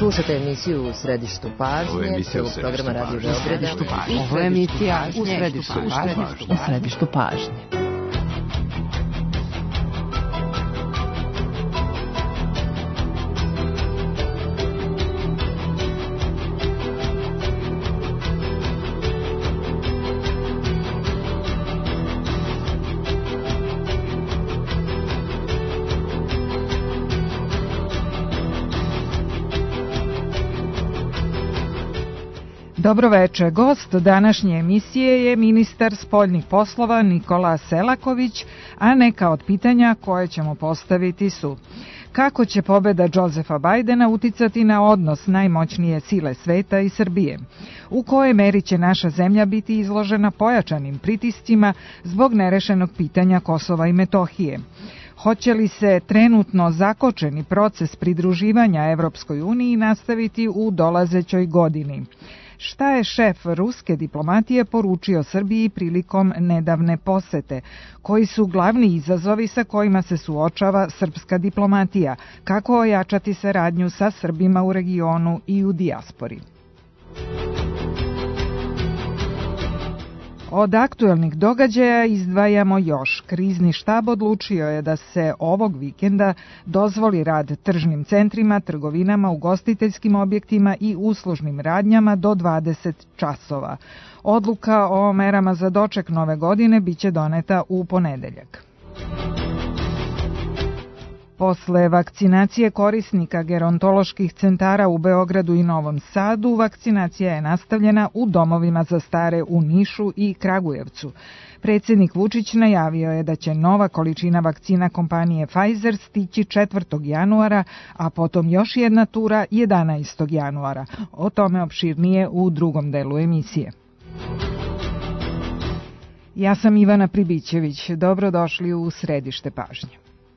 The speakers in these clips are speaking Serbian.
Slušate emisiju U središtu pažnje, prvog programa Radio Beograda. Ovo je emisija U središtu pažnje. Dobro večer. Gost današnje emisije je ministar spoljnih poslova Nikola Selaković, a neka od pitanja koje ćemo postaviti su: kako će pobjeda Josefa Bajdena uticati na odnos najmoćnije sile sveta i Srbije? U kojoj meri će naša zemlja biti izložena pojačanim pritiscima zbog nerešenog pitanja Kosova i Metohije? Hoće li se trenutno zakočeni proces pridruživanja Evropskoj uniji nastaviti u dolazećoj godini? Šta je šef ruske diplomatije poručio Srbiji prilikom nedavne posete? Koji su glavni izazovi sa kojima se suočava srpska diplomatija? Kako ojačati saradnju sa Srbima u regionu i u dijaspori? Od aktuelnih događaja izdvajamo još. Krizni štab odlučio je da se ovog vikenda dozvoli rad tržnim centrima, trgovinama, ugostiteljskim objektima i uslužnim radnjama do 20 časova. Odluka o merama za doček nove godine biće doneta u ponedeljak. Posle vakcinacije korisnika gerontoloških centara u Beogradu i Novom Sadu, vakcinacija je nastavljena u domovima za stare u Nišu i Kragujevcu. Predsjednik Vučić najavio je da će nova količina vakcina kompanije Pfizer stići 4. januara, a potom još jedna tura 11. januara. O tome opširnije u drugom delu emisije. Ja sam Ivana Pribićević. Dobrodošli u središte pažnje.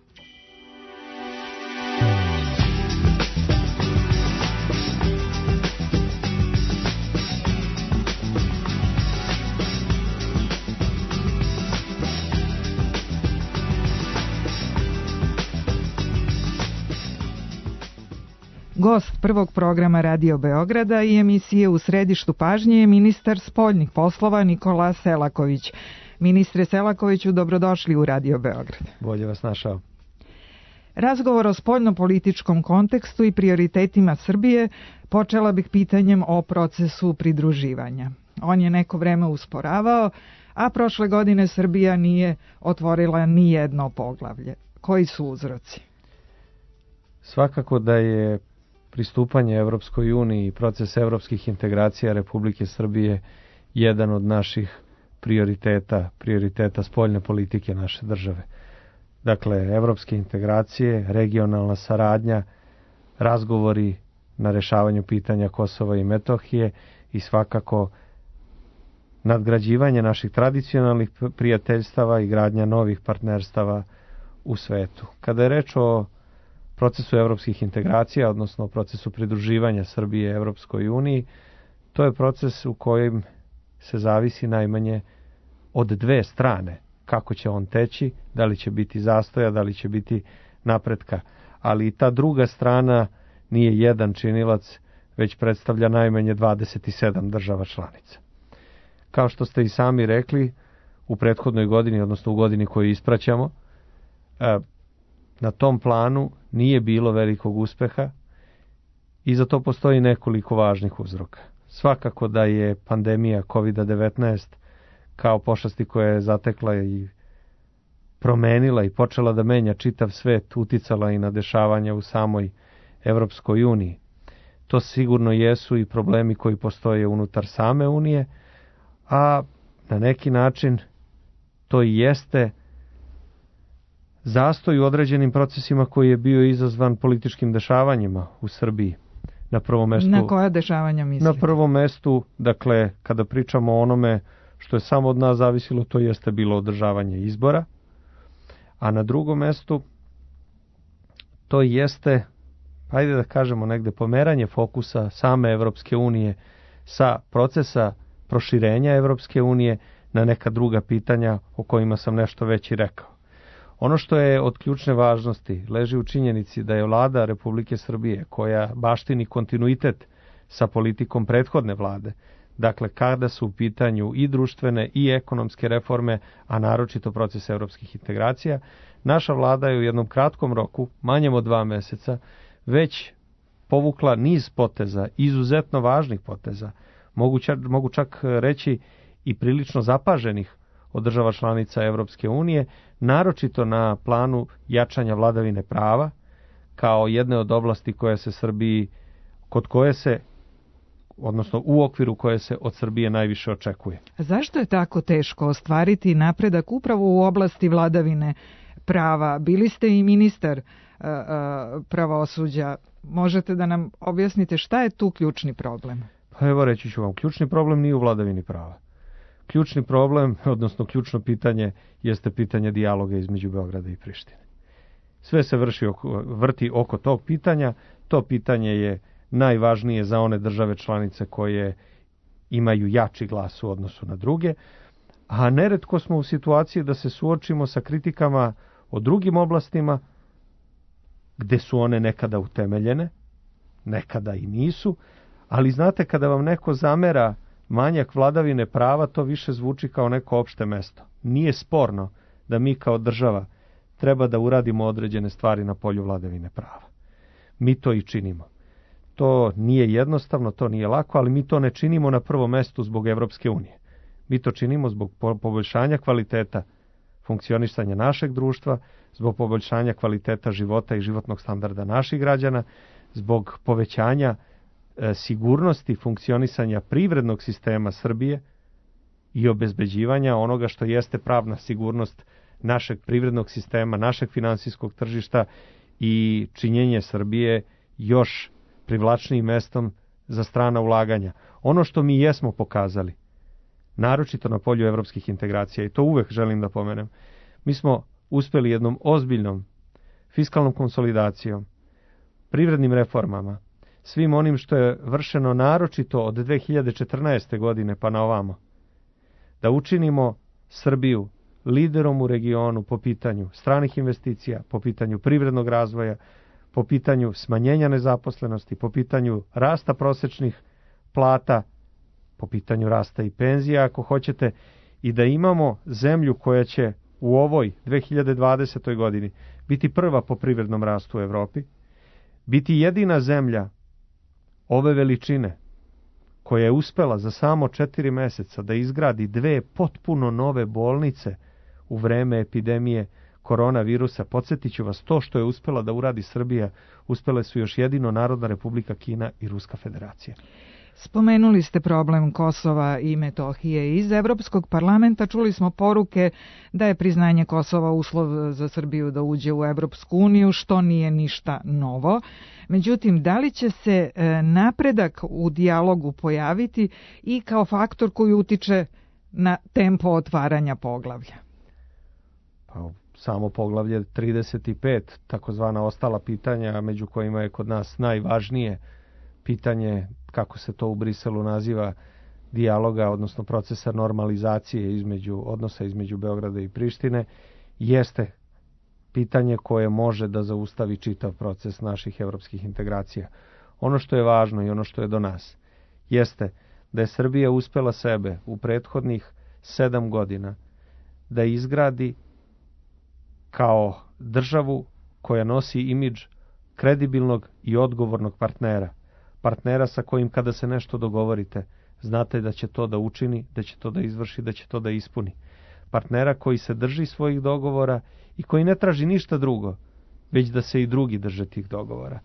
Gost prvog programa Radio Beograda i emisije U središtu pažnje je ministar spoljnih poslova Nikola Selaković. Ministre Selakoviću, dobrodošli u Radio Beograd. Bolje vas našao. Razgovor o spoljnopolitičkom kontekstu i prioritetima Srbije počela bih pitanjem o procesu pridruživanja. On je neko vreme usporavao, a prošle godine Srbija nije otvorila ni jedno poglavlje. Koji su uzroci? Svakako da je pristupanje Evropskoj uniji i proces evropskih integracija Republike Srbije jedan od naših prioriteta spoljne politike naše države. Dakle, evropske integracije, regionalna saradnja, razgovori na rešavanju pitanja Kosova i Metohije i svakako nadgrađivanje naših tradicionalnih prijateljstava i gradnja novih partnerstava u svetu. Kada je reč o procesu evropskih integracija, odnosno procesu pridruživanja Srbije Evropskoj uniji, to je proces u kojem se zavisi najmanje od dve strane. Kako će on teći, da li će biti zastoja, da li će biti napretka. Ali i ta druga strana nije jedan činilac, već predstavlja najmanje 27 država članica. Kao što ste i sami rekli, u prethodnoj godini, odnosno u godini koju ispraćamo, na tom planu nije bilo velikog uspeha i za to postoji nekoliko važnih uzroka. Svakako da je pandemija COVID-19 kao pošasti koja je zatekla i promenila i počela da menja čitav svet, uticala i na dešavanja u samoj Evropskoj uniji. To sigurno jesu i problemi koji postoje unutar same Unije, a na neki način to i jeste zastoj u određenim procesima koji je bio izazvan političkim dešavanjima u Srbiji. Na prvom mestu, na koja dešavanja mislite? Na prvom mestu, dakle, kada pričamo o onome što je samo od nas zavisilo, to jeste bilo održavanje izbora, a na drugom mestu to jeste, ajde da kažemo negde, pomeranje fokusa same Evropske unije sa procesa proširenja Evropske unije na neka druga pitanja o kojima sam nešto već i rekao. Ono što je od ključne važnosti leži u činjenici da je vlada Republike Srbije, koja baštini kontinuitet sa politikom prethodne vlade, dakle kada su u pitanju i društvene i ekonomske reforme, a naročito proces evropskih integracija, naša vlada je u jednom kratkom roku, manjem od 2 meseca, već povukla niz poteza, izuzetno važnih poteza, mogu čak reći i prilično zapaženih od država članica Evropske unije, naročito na planu jačanja vladavine prava, kao jedne od oblasti koje se Srbiji, kod koje se, odnosno u okviru koje se od Srbije najviše očekuje. Zašto je tako teško ostvariti napredak upravo u oblasti vladavine prava? Bili ste i ministar pravosuđa. Možete da nam objasnite šta je tu ključni problem? Pa evo reći ću vam, ključni problem nije u vladavini prava. Ključni problem, odnosno ključno pitanje, jeste pitanje dijaloga između Beograda i Prištine. Sve se vrti oko tog pitanja. To pitanje je najvažnije za one države članice koje imaju jači glas u odnosu na druge, a neretko smo u situaciji da se suočimo sa kritikama o drugim oblastima gde su one nekada utemeljene, nekada i nisu, ali znate, kada vam neko zamera manjak vladavine prava, to više zvuči kao neko opšte mesto. Nije sporno da mi kao država treba da uradimo određene stvari na polju vladavine prava. Mi to i činimo. To nije jednostavno, to nije lako, ali mi to ne činimo na prvom mestu zbog Evropske unije. Mi to činimo zbog poboljšanja kvaliteta funkcionisanja našeg društva, zbog poboljšanja kvaliteta života i životnog standarda naših građana, zbog povećanja sigurnosti funkcionisanja privrednog sistema Srbije i obezbeđivanja onoga što jeste pravna sigurnost našeg privrednog sistema, našeg finansijskog tržišta i činjenje Srbije još privlačnijim mestom za strana ulaganja. Ono što mi jesmo pokazali, naročito na polju evropskih integracija, i to uvek želim da pomenem, mi smo uspeli jednom ozbiljnom fiskalnom konsolidacijom, privrednim reformama, svim onim što je vršeno naročito od 2014. godine pa na ovamo, da učinimo Srbiju liderom u regionu po pitanju stranih investicija, po pitanju privrednog razvoja, po pitanju smanjenja nezaposlenosti, po pitanju rasta prosečnih plata, po pitanju rasta i penzija, ako hoćete, i da imamo zemlju koja će u ovoj 2020. godini biti prva po privrednom rastu u Evropi, biti jedina zemlja ove veličine koja je uspela za samo 4 meseca da izgradi 2 potpuno nove bolnice u vreme epidemije koronavirusa. Podsjetit ću vas, to što je uspela da uradi Srbija, uspele su još jedino Narodna Republika Kina i Ruska Federacija. Spomenuli ste problem Kosova i Metohije. Iz Evropskog parlamenta čuli smo poruke da je priznanje Kosova uslov za Srbiju da uđe u Evropsku uniju, što nije ništa novo. Međutim, da li će se napredak u dijalogu pojaviti i kao faktor koji utiče na tempo otvaranja poglavlja? Pa, samo poglavlje 35, takozvana ostala pitanja, među kojima je kod nas najvažnije pitanje, kako se to u Briselu naziva, dijaloga, odnosno procesa normalizacije odnosa između Beograda i Prištine, jeste pitanje koje može da zaustavi čitav proces naših evropskih integracija. Ono što je važno i ono što je do nas jeste da je Srbija uspela sebe u prethodnih 7 godina da izgradi kao državu koja nosi imidž kredibilnog i odgovornog partnera sa kojim kada se nešto dogovorite, znate da će to da učini, da će to da izvrši, da će to da ispuni. Partnera koji se drži svojih dogovora i koji ne traži ništa drugo, već da se i drugi drže tih dogovora.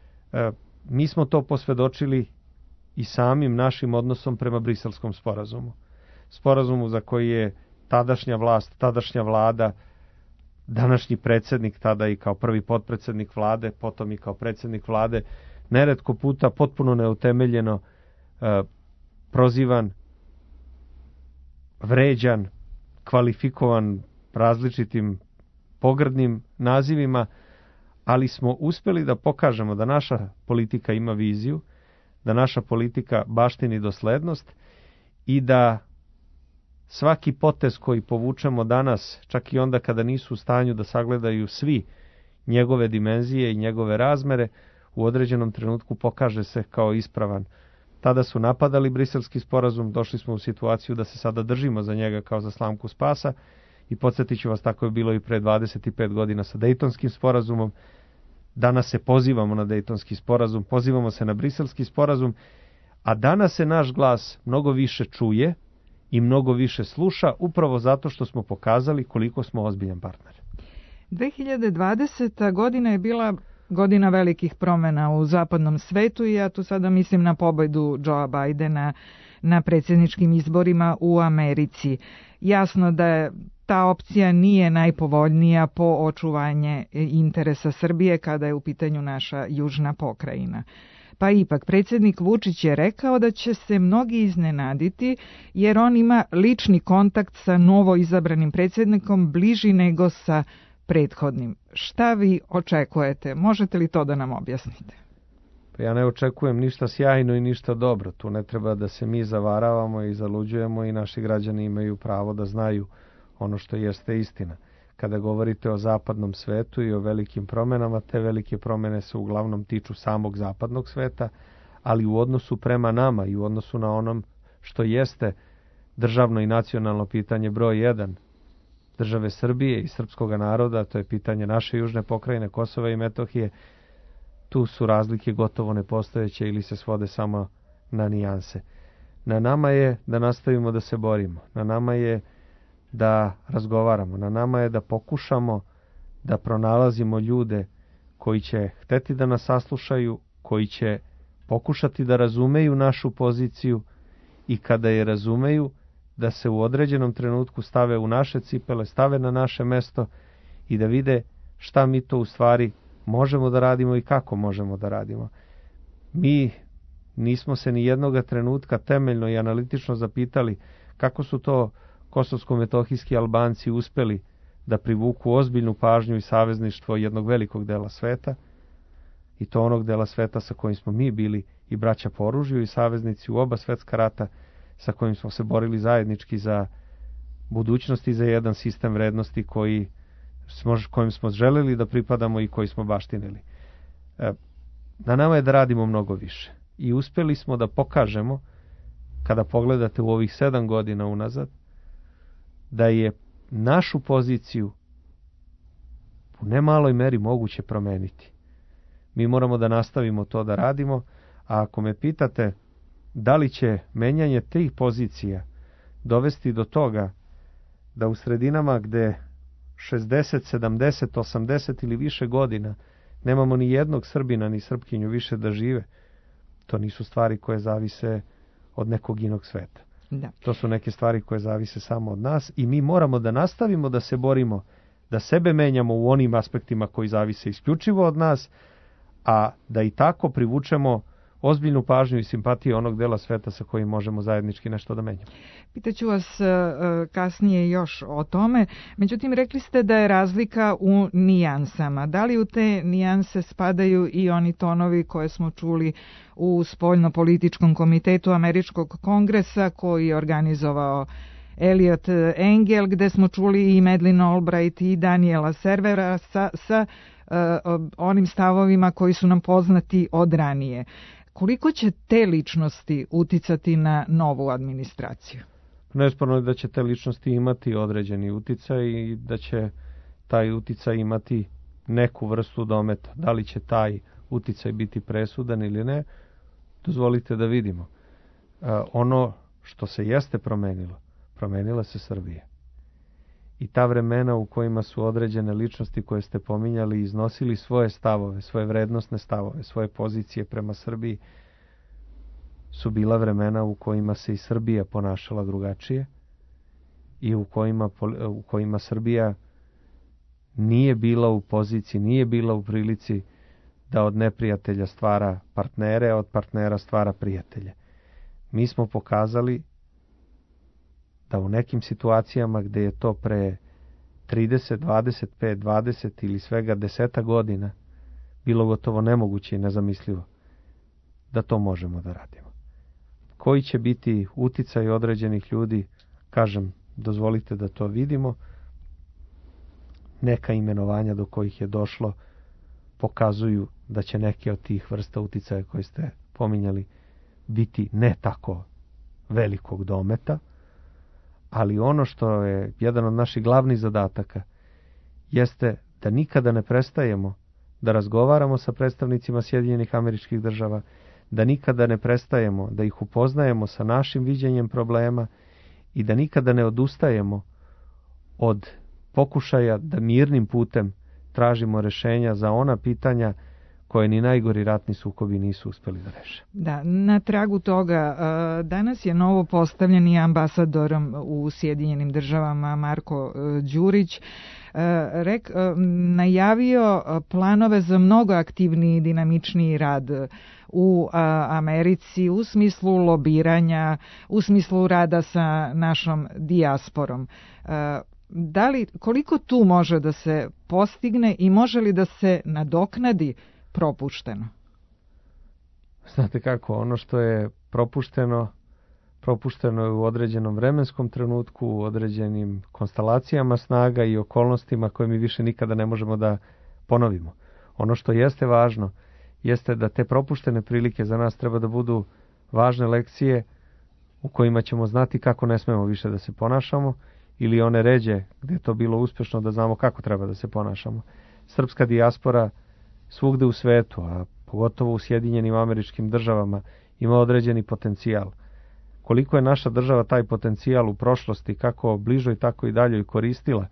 Mi smo to posvedočili i samim našim odnosom prema Briselskom sporazumu. Sporazumu za koji je tadašnja vlast, tadašnja vlada, današnji predsjednik, tada i kao prvi potpredsjednik vlade, potom i kao predsjednik vlade, neretko puta potpuno neutemeljeno prozivan, vređan, kvalifikovan različitim pogrdnim nazivima, ali smo uspjeli da pokažemo da naša politika ima viziju, da naša politika baštini doslednost i da svaki potez koji povučemo danas, čak i onda kada nisu u stanju da sagledaju svi njegove dimenzije i njegove razmere, u određenom trenutku pokaže se kao ispravan. Tada su napadali Briselski sporazum, došli smo u situaciju da se sada držimo za njega kao za slamku spasa i podsjetit ću vas, tako je bilo i pre 25 godina sa Dejtonskim sporazumom. Danas se pozivamo na Dejtonski sporazum, pozivamo se na Briselski sporazum, a danas se naš glas mnogo više čuje i mnogo više sluša, upravo zato što smo pokazali koliko smo ozbiljan partner. 2020. godina je bila godina velikih promjena u zapadnom svetu i ja tu sada mislim na pobedu Joea Bidena na predsjedničkim izborima u Americi. Jasno da je ta opcija nije najpovoljnija po očuvanje interesa Srbije kada je u pitanju naša južna pokrajina. Pa ipak, predsjednik Vučić je rekao da će se mnogi iznenaditi jer on ima lični kontakt sa novo izabranim predsjednikom bliži nego sa prethodnim. Šta vi očekujete? Možete li to da nam objasnite? Pa ja ne očekujem ništa sjajno i ništa dobro. Tu ne treba da se mi zavaravamo i zaluđujemo i naši građani imaju pravo da znaju ono što jeste istina. Kada govorite o zapadnom svetu i o velikim promjenama, te velike promjene se uglavnom tiču samog zapadnog sveta, ali u odnosu prema nama i u odnosu na onom što jeste državno i nacionalno pitanje broj 1 države Srbije i srpskog naroda, to je pitanje naše južne pokrajine, Kosova i Metohije, tu su razlike gotovo nepostojeće ili se svode samo na nijanse. Na nama je da nastavimo da se borimo, na nama je da razgovaramo, na nama je da pokušamo da pronalazimo ljude koji će hteti da nas saslušaju, koji će pokušati da razumeju našu poziciju i kada je razumeju, da se u određenom trenutku stave u naše cipele, stave na naše mesto i da vide šta mi to u stvari možemo da radimo i kako možemo da radimo. Mi nismo se ni jednoga trenutka temeljno i analitično zapitali kako su to kosovsko-metohijski Albanci uspeli da privuku ozbiljnu pažnju i savezništvo jednog velikog dela sveta, i to onog dela sveta sa kojim smo mi bili i braća po oružju i saveznici u oba svetska rata, sa kojim smo se borili zajednički za budućnost i za jedan sistem vrednosti kojim smo želeli da pripadamo i koji smo baštinili. Na nama je da radimo mnogo više. I uspjeli smo da pokažemo, kada pogledate u ovih 7 godina unazad, da je našu poziciju u nemaloj meri moguće promeniti. Mi moramo da nastavimo to da radimo, a ako me pitate da li će menjanje tih pozicija dovesti do toga da u sredinama gde 60, 70, 80 ili više godina nemamo ni jednog Srbina ni Srpkinju više da žive, to nisu stvari koje zavise od nekog inog sveta. Da. To su neke stvari koje zavise samo od nas i mi moramo da nastavimo da se borimo, da sebe menjamo u onim aspektima koji zavise isključivo od nas, a da i tako privučemo ozbiljnu pažnju i simpatiju onog dela sveta sa kojim možemo zajednički nešto da menjamo. Pitaću vas kasnije još o tome, međutim rekli ste da je razlika u nijansama. Da li u te nijanse spadaju i oni tonovi koje smo čuli u spoljnopolitičkom komitetu Američkog kongresa koji je organizovao Eliot Engel, gde smo čuli i Madeleine Albright i Daniela Servera sa onim stavovima koji su nam poznati od ranije. Koliko će te ličnosti uticati na novu administraciju? Nesporno je da će te ličnosti imati određeni uticaj i da će taj uticaj imati neku vrstu dometa. Da li će taj uticaj biti presudan ili ne, dozvolite da vidimo. Ono što se jeste promenilo, promenila se Srbija. I ta vremena u kojima su određene ličnosti koje ste pominjali iznosili svoje stavove, svoje vrednosne stavove, svoje pozicije prema Srbiji, su bila vremena u kojima se i Srbija ponašala drugačije i u kojima Srbija nije bila u poziciji, nije bila u prilici da od neprijatelja stvara partnere, a od partnera stvara prijatelje. Mi smo pokazali da u nekim situacijama gdje je to pre 30, 25, 20 ili svega 10 godina bilo gotovo nemoguće i nezamislivo, da to možemo da radimo. Koji će biti uticaj određenih ljudi kažem, dozvolite da to vidimo. Neka imenovanja do kojih je došlo pokazuju da će neke od tih vrsta uticaja koje ste pominjali biti ne tako velikog dometa, ali ono što je jedan od naših glavnih zadataka jeste da nikada ne prestajemo da razgovaramo sa predstavnicima Sjedinjenih Američkih Država, da nikada ne prestajemo da ih upoznajemo sa našim viđenjem problema i da nikada ne odustajemo od pokušaja da mirnim putem tražimo rešenja za ona pitanja koje ni najgori ratni sukobi nisu uspeli da reše. Da, na tragu toga, danas je novo postavljeni ambasador u Sjedinjenim Državama Marko Đurić najavio planove za mnogo aktivniji i dinamičniji rad u Americi u smislu lobiranja, u smislu rada sa našom dijasporom. Koliko tu može da se postigne i može li da se nadoknadi propušteno? Znate kako, ono što je propušteno je u određenom vremenskom trenutku, u određenim konstelacijama snaga i okolnostima koje mi više nikada ne možemo da ponovimo. Ono što jeste važno, jeste da te propuštene prilike za nas treba da budu važne lekcije u kojima ćemo znati kako ne smemo više da se ponašamo, ili one ređe gdje je to bilo uspješno da znamo kako treba da se ponašamo. Srpska dijaspora svugde u svetu, a pogotovo u Sjedinjenim Američkim Državama, ima određeni potencijal. Koliko je naša država taj potencijal u prošlosti, kako bližoj, tako i daljoj koristila,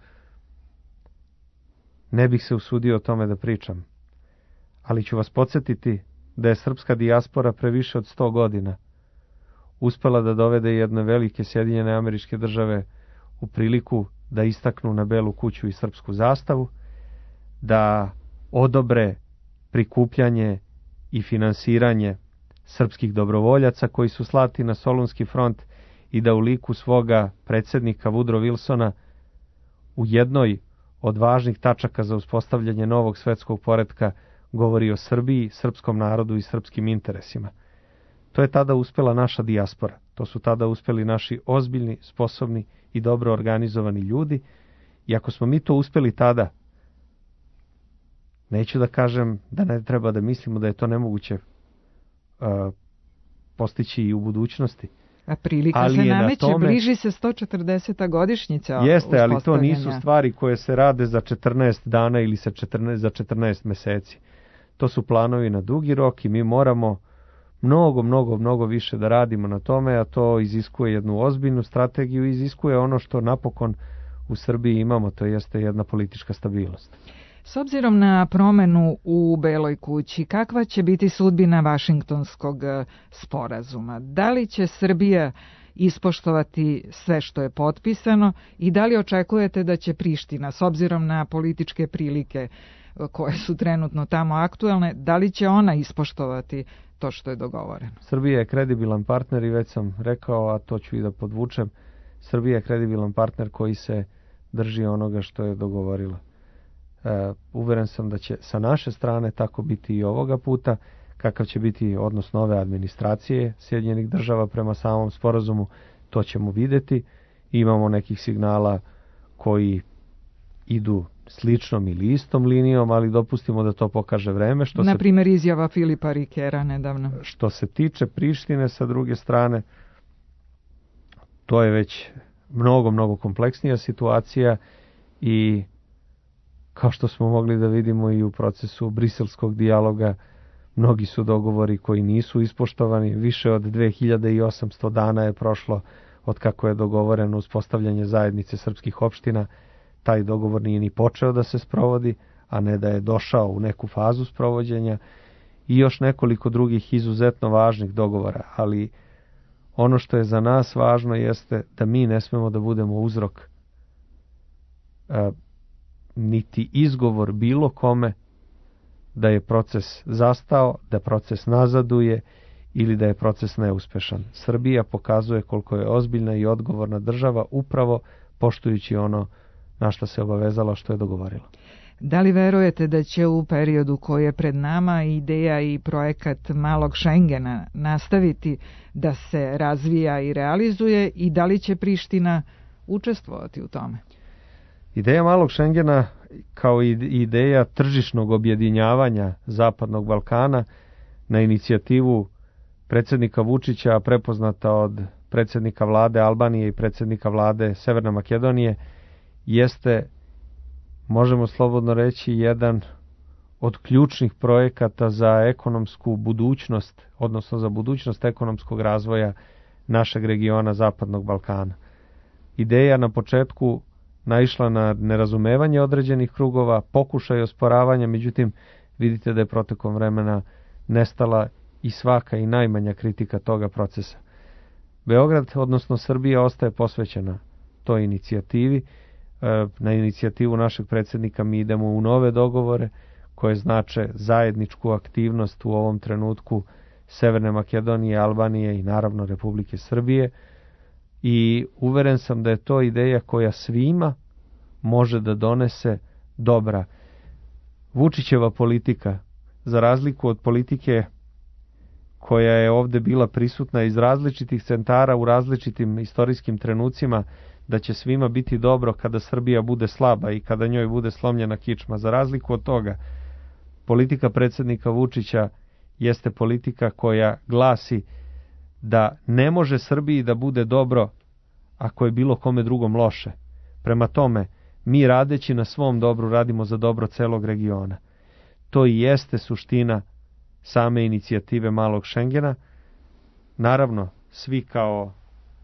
ne bih se usudio o tome da pričam. Ali ću vas podsjetiti da je srpska dijaspora pre više od 100 godina uspela da dovede jedne velike Sjedinjene Američke Države u priliku da istaknu na Belu kuću i srpsku zastavu, da odobre prikupljanje i finansiranje srpskih dobrovoljaca koji su slati na Solunski front i da u liku svoga predsjednika Woodrow Wilsona u jednoj od važnih tačaka za uspostavljanje novog svetskog poretka govori o Srbiji, srpskom narodu i srpskim interesima. To je tada uspela naša dijaspora. To su tada uspeli naši ozbiljni, sposobni i dobro organizovani ljudi. I ako smo mi to uspeli tada, neću da kažem da ne treba da mislimo da je to nemoguće postići i u budućnosti. A prilika se nameće, bliži se 140. godišnjica. Jeste, ali to nisu stvari koje se rade za 14 dana ili za 14 meseci. To su planovi na dugi rok i mi moramo mnogo više da radimo na tome, a to iziskuje jednu ozbiljnu strategiju, iziskuje ono što napokon u Srbiji imamo, to jeste jedna politička stabilnost. S obzirom na promenu u Beloj kući, kakva će biti sudbina Vašingtonskog sporazuma? Da li će Srbija ispoštovati sve što je potpisano i da li očekujete da će Priština, s obzirom na političke prilike koje su trenutno tamo aktuelne, da li će ona ispoštovati to što je dogovoreno? Srbija je kredibilan partner i već sam rekao, a to ću i da podvučem, Srbija je kredibilan partner koji se drži onoga što je dogovorila. Uveren sam da će sa naše strane tako biti i ovoga puta. Kakav će biti odnos nove administracije Sjedinjenih Država prema samom sporazumu, to ćemo vidjeti. Imamo nekih signala koji idu sličnom ili istom linijom, ali dopustimo da to pokaže vreme. Na primjer izjava Filipa Rikera nedavno. Što se tiče Prištine, sa druge strane, to je već mnogo kompleksnija situacija i kao što smo mogli da vidimo i u procesu briselskog dijaloga, mnogi su dogovori koji nisu ispoštovani. Više od 2800 dana je prošlo od kako je dogovoreno uspostavljanje zajednice srpskih opština. Taj dogovor nije ni počeo da se sprovodi, a ne da je došao u neku fazu sprovođenja, i još nekoliko drugih izuzetno važnih dogovora. Ali ono što je za nas važno jeste da mi ne smemo da budemo uzrok niti izgovor bilo kome da je proces zastao, da proces nazaduje ili da je proces neuspešan. Srbija pokazuje koliko je ozbiljna i odgovorna država upravo poštujući ono na što se obavezala, što je dogovorila. Da li verujete da će u periodu koji je pred nama ideja i projekat malog Šengena nastaviti da se razvija i realizuje i da li će Priština učestvovati u tome? Ideja malog Šengena kao i ideja tržišnog objedinjavanja Zapadnog Balkana na inicijativu predsjednika Vučića, prepoznata od predsjednika vlade Albanije i predsjednika vlade Severne Makedonije, jeste, možemo slobodno reći, jedan od ključnih projekata za ekonomsku budućnost, odnosno za budućnost ekonomskog razvoja našeg regiona Zapadnog Balkana. Ideja na početku naišla na nerazumevanje određenih krugova, pokušaj osporavanja, međutim vidite da je protekom vremena nestala i svaka i najmanja kritika toga procesa. Beograd, odnosno Srbija, ostaje posvećena toj inicijativi. Na inicijativu našeg predsjednika mi idemo u nove dogovore koje znače zajedničku aktivnost u ovom trenutku Severne Makedonije, Albanije i naravno Republike Srbije. I uveren sam da je to ideja koja svima može da donese dobra. Vučićeva politika, za razliku od politike koja je ovdje bila prisutna iz različitih centara u različitim istorijskim trenucima, da će svima biti dobro kada Srbija bude slaba i kada njoj bude slomljena kičma. Za razliku od toga, politika predsjednika Vučića jeste politika koja glasi da ne može Srbiji da bude dobro ako je bilo kome drugom loše. Prema tome, mi radeći na svom dobru radimo za dobro celog regiona. To i jeste suština same inicijative malog Šengena. Naravno, svi kao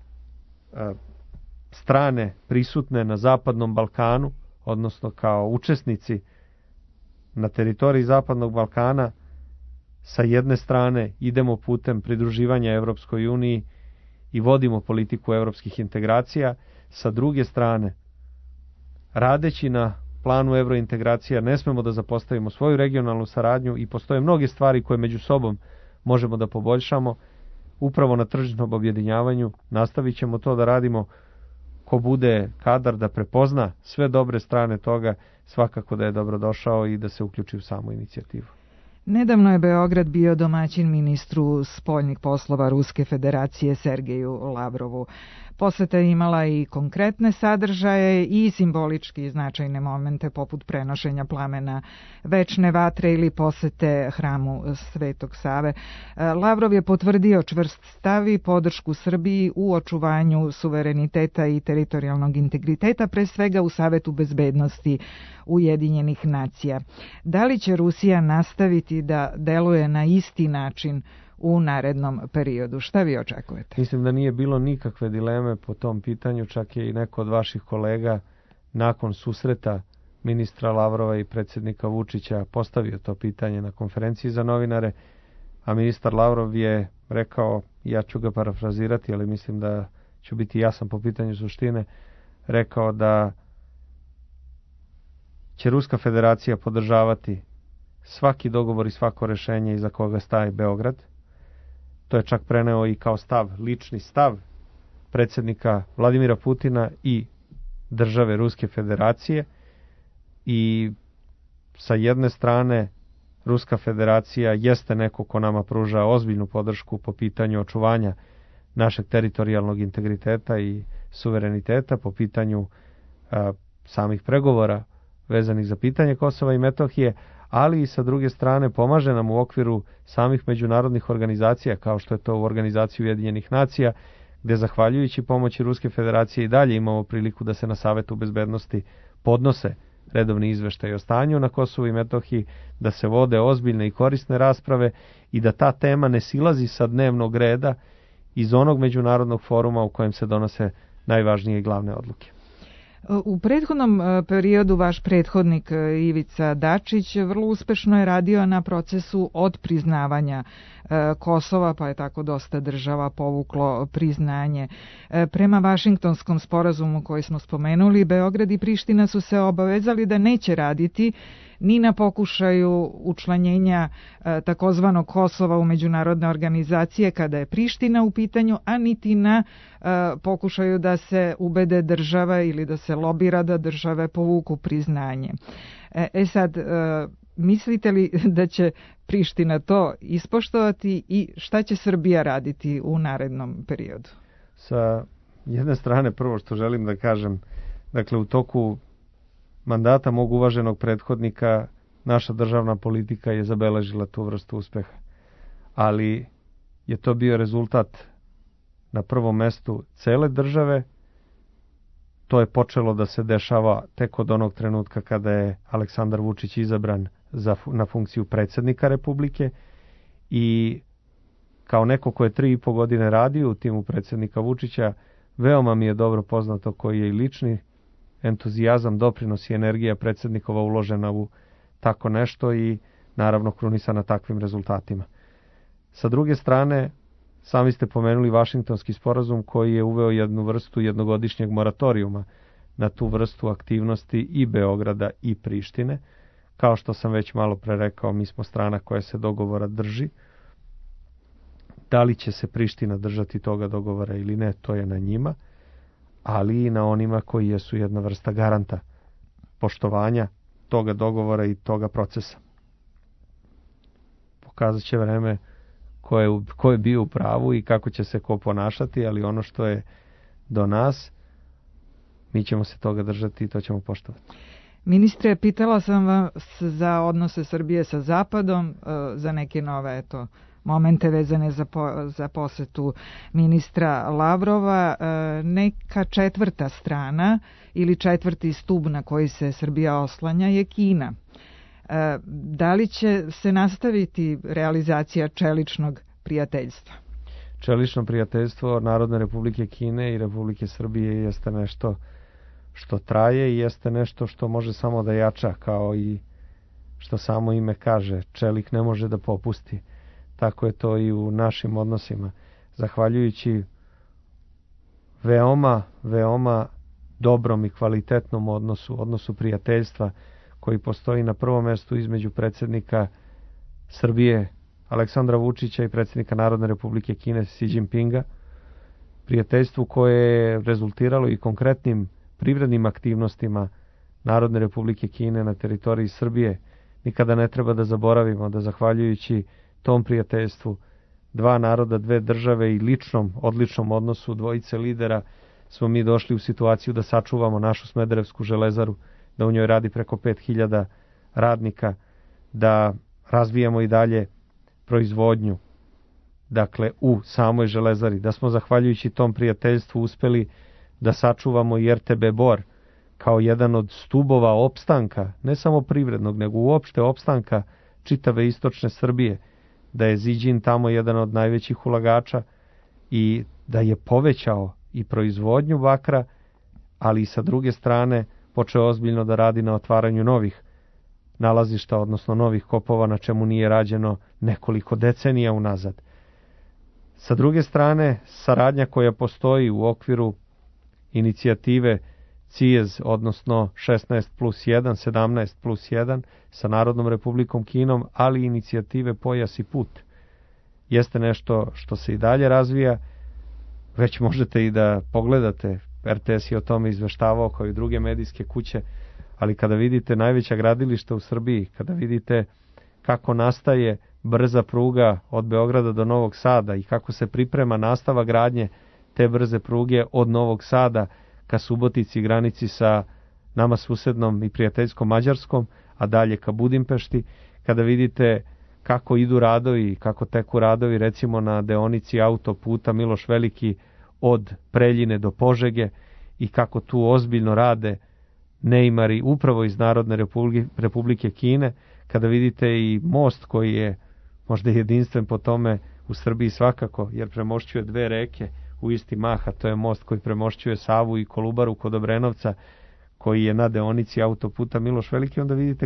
strane prisutne na Zapadnom Balkanu, odnosno kao učesnici na teritoriji Zapadnog Balkana, sa jedne strane idemo putem pridruživanja Evropskoj uniji i vodimo politiku evropskih integracija, sa druge strane, radeći na planu evrointegracija, ne smemo da zapostavimo svoju regionalnu saradnju i postoje mnoge stvari koje među sobom možemo da poboljšamo. Upravo na tržišnom objedinjavanju nastavit ćemo to da radimo. Ko bude kadar da prepozna sve dobre strane toga, svakako da je dobrodošao i da se uključi u samu inicijativu. Nedavno je Beograd bio domaćin ministru spoljnih poslova Ruske federacije Sergeju Lavrovu. Poseta je imala i konkretne sadržaje i simbolički značajne momente poput prenošenja plamena večne vatre ili posete hramu Svetog Save. Lavrov je potvrdio čvrst stav i podršku Srbiji u očuvanju suvereniteta i teritorijalnog integriteta, pre svega u Savetu bezbednosti Ujedinjenih nacija. Da li će Rusija nastaviti da deluje na isti način u narednom periodu? Šta vi očekujete? Mislim da nije bilo nikakve dileme po tom pitanju, čak je i neko od vaših kolega nakon susreta ministra Lavrova i predsjednika Vučića postavio to pitanje na konferenciji za novinare, a ministar Lavrov je rekao, ja ću ga parafrazirati, ali mislim da ću biti jasan po pitanju suštine, rekao da će Ruska federacija podržavati svaki dogovor i svako rešenje iza koga staje Beograd. To je čak preneo i kao stav, lični stav predsjednika Vladimira Putina i države Ruske federacije. I sa jedne strane Ruska federacija jeste neko ko nama pruža ozbiljnu podršku po pitanju očuvanja našeg teritorijalnog integriteta i suvereniteta, po pitanju samih pregovora vezanih za pitanje Kosova i Metohije, ali i sa druge strane pomaže nam u okviru samih međunarodnih organizacija, kao što je to u Organizaciji Ujedinjenih nacija, gde zahvaljujući pomoći Ruske federacije i dalje imamo priliku da se na Savetu bezbednosti podnose redovni izveštaj o stanju na Kosovu i Metohiji, da se vode ozbiljne i korisne rasprave i da ta tema ne silazi sa dnevnog reda iz onog međunarodnog foruma u kojem se donose najvažnije i glavne odluke. U prethodnom periodu vaš prethodnik Ivica Dačić vrlo uspešno je radio na procesu odpriznavanja Kosova, pa je tako dosta država povuklo priznanje. Prema Vašingtonskom sporazumu koji smo spomenuli, Beograd i Priština su se obavezali da neće raditi ni na pokušaju učlanjenja takozvanog Kosova u međunarodne organizacije kada je Priština u pitanju, a niti na pokušaju da se ubede država ili da se lobira da države povuku priznanje. Sad, mislite li da će Priština to ispoštovati i šta će Srbija raditi u narednom periodu? Sa jedne strane, prvo što želim da kažem, dakle u toku mandata mog uvaženog prethodnika naša državna politika je zabeležila tu vrstu uspeha. Ali je to bio rezultat na prvom mestu cele države. To je počelo da se dešava tek od onog trenutka kada je Aleksandar Vučić izabran na funkciju predsjednika Republike i kao neko ko je 3,5 godine radio u timu predsjednika Vučića, veoma mi je dobro poznato koji je i lični entuzijazam, doprinos i energija predsjednikova uložena u tako nešto i naravno krunisana takvim rezultatima. Sa druge strane, sami ste pomenuli Vašingtonski sporazum koji je uveo jednu vrstu jednogodišnjeg moratorijuma na tu vrstu aktivnosti i Beograda i Prištine. Kao što sam već malo pre rekao, mi smo strana koja se dogovora drži. Da li će se Priština držati toga dogovora ili ne, to je na njima, ali i na onima koji jesu jedna vrsta garanta poštovanja toga dogovora i toga procesa. Pokazat će vreme ko je bio u pravu i kako će se ko ponašati, ali ono što je do nas, mi ćemo se toga držati i to ćemo poštovati. Ministre, pitala sam vas za odnose Srbije sa Zapadom, za neke nove momente vezane za posetu ministra Lavrova. Neka četvrta strana ili četvrti stub na koji se Srbija oslanja je Kina. Da li će se nastaviti realizacija čeličnog prijateljstva? Čelično prijateljstvo Narodne Republike Kine i Republike Srbije jeste nešto što traje i jeste nešto što može samo da jača, kao i što samo ime kaže, čelik ne može da popusti. Tako je to i u našim odnosima. Zahvaljujući veoma dobrom i kvalitetnom odnosu prijateljstva koji postoji na prvom mjestu između predsjednika Srbije Aleksandra Vučića i predsjednika Narodne Republike Kine Xi Jinpinga, prijateljstvu koje je rezultiralo i konkretnim privrednim aktivnostima Narodne Republike Kine na teritoriji Srbije. Nikada ne treba da zaboravimo da zahvaljujući tom prijateljstvu dva naroda, dve države i odličnom odnosu dvojice lidera smo mi došli u situaciju da sačuvamo našu Smederevsku železaru, da u njoj radi preko 5000 radnika, da razvijamo i dalje proizvodnju, dakle u samoj železari, da smo zahvaljujući tom prijateljstvu uspeli da sačuvamo i RTB Bor kao jedan od stubova opstanka, ne samo privrednog, nego uopšte opstanka čitave istočne Srbije, da je Ziđin tamo jedan od najvećih ulagača i da je povećao i proizvodnju bakra, ali i sa druge strane počeo ozbiljno da radi na otvaranju novih nalazišta, odnosno novih kopova, na čemu nije rađeno nekoliko decenija unazad. Sa druge strane, saradnja koja postoji u okviru inicijative CIEZ, odnosno 16+1, 17+1 sa Narodnom Republikom Kinom, ali i inicijative Pojas i put, jeste nešto što se i dalje razvija. Već možete i da pogledate, RTS je o tome izveštavao kao i druge medijske kuće, ali kada vidite najveća gradilišta u Srbiji, kada vidite kako nastaje brza pruga od Beograda do Novog Sada i kako se priprema nastava gradnje te brze pruge od Novog Sada ka Subotici, granici sa nama susednom i prijateljskom Mađarskom, a dalje ka Budimpešti, kada vidite kako idu radovi, kako teku radovi recimo na deonici autoputa Miloš Veliki od Preljine do Požege i kako tu ozbiljno rade neimari upravo iz Narodne Republike Kine, kada vidite i most koji je možda jedinstven po tome u Srbiji svakako, jer premošćuje dve reke u isti mah, a to je most koji premošćuje Savu i Kolubaru kod Obrenovca, koji je na deonici autoputa Miloš Veliki, onda vidite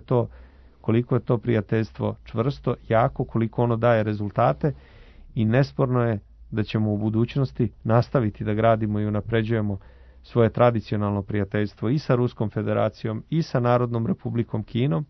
koliko je to prijateljstvo čvrsto, jako, koliko ono daje rezultate i nesporno je da ćemo u budućnosti nastaviti da gradimo i unapređujemo svoje tradicionalno prijateljstvo i sa Ruskom federacijom i sa Narodnom Republikom Kinom,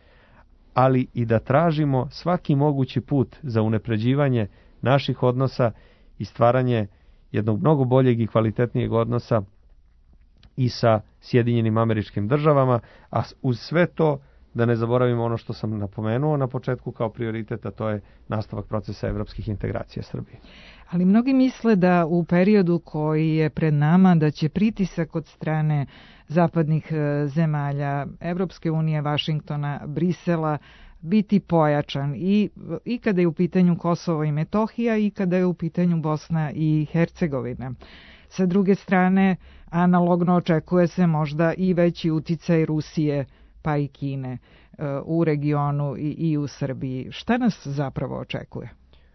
ali i da tražimo svaki mogući put za unapređivanje naših odnosa i stvaranje jednog mnogo boljeg i kvalitetnijeg odnosa i sa Sjedinjenim Američkim Državama, a uz sve to da ne zaboravimo ono što sam napomenuo na početku kao prioritet, a to je nastavak procesa evropskih integracija Srbije. Ali mnogi misle da u periodu koji je pred nama da će pritisak od strane zapadnih zemalja, Evropske unije, Vašingtona, Brisela biti pojačan i kada je u pitanju Kosovo i Metohija i kada je u pitanju Bosna i Hercegovina. Sa druge strane, analogno očekuje se možda i veći uticaj Rusije pa i Kine u regionu i u Srbiji. Šta nas zapravo očekuje?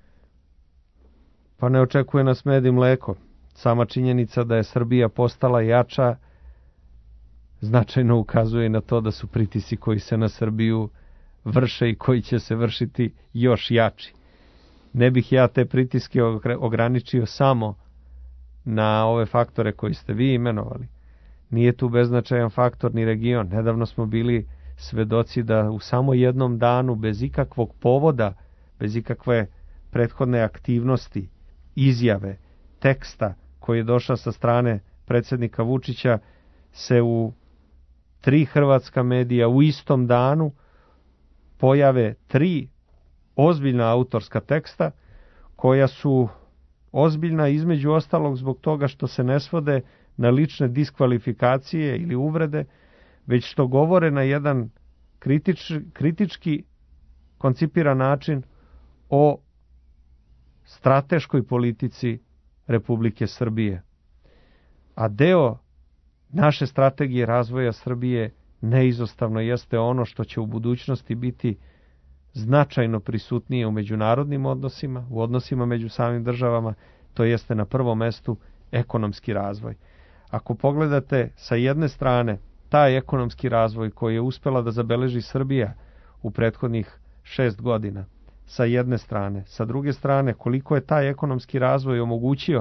Pa ne očekuje nas med i mleko. Sama činjenica da je Srbija postala jača značajno ukazuje na to da su pritisci koji se na Srbiju vrše i koji će se vršiti još jači. Ne bih ja te pritiske ograničio samo na ove faktore koji ste vi imenovali. Nije tu beznačajan faktor ni region. Nedavno smo bili svedoci da u samo jednom danu, bez ikakvog povoda, bez ikakve prethodne aktivnosti, izjave, teksta koji je došao sa strane predsjednika Vučića, se u 3 hrvatska medija u istom danu pojave 3 ozbiljna autorska teksta koja su ozbiljna između ostalog zbog toga što se ne svode na lične diskvalifikacije ili uvrede, već što govore na jedan kritički koncipiran način o strateškoj politici Republike Srbije. A deo naše strategije razvoja Srbije neizostavno jeste ono što će u budućnosti biti značajno prisutnije u međunarodnim odnosima, u odnosima među samim državama, to jeste na prvom mestu ekonomski razvoj. Ako pogledate sa jedne strane taj ekonomski razvoj koji je uspela da zabeleži Srbija u prethodnih 6 godina, sa jedne strane, sa druge strane koliko je taj ekonomski razvoj omogućio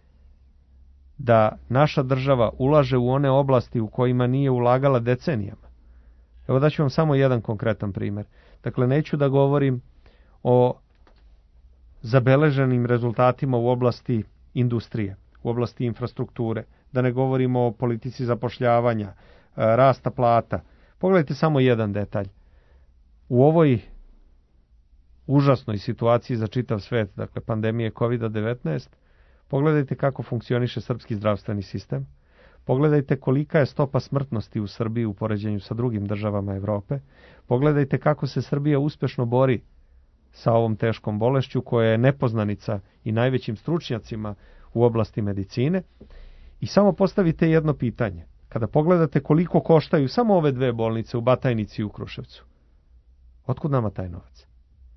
da naša država ulaže u one oblasti u kojima nije ulagala decenijama. Evo daću vam samo jedan konkretan primjer. Dakle, neću da govorim o zabeleženim rezultatima u oblasti industrije, u oblasti infrastrukture, da ne govorimo o politici zapošljavanja, rasta plata. Pogledajte samo jedan detalj. U ovoj užasnoj situaciji za čitav svet, dakle pandemije COVID-19, pogledajte kako funkcioniše srpski zdravstveni sistem, pogledajte kolika je stopa smrtnosti u Srbiji u poređenju sa drugim državama Evrope, pogledajte kako se Srbija uspešno bori sa ovom teškom bolešću koja je nepoznanica i najvećim stručnjacima u oblasti medicine i samo postavite jedno pitanje. Kada pogledate koliko koštaju samo ove 2 bolnice u Batajnici i u Kruševcu, otkud nama taj novac?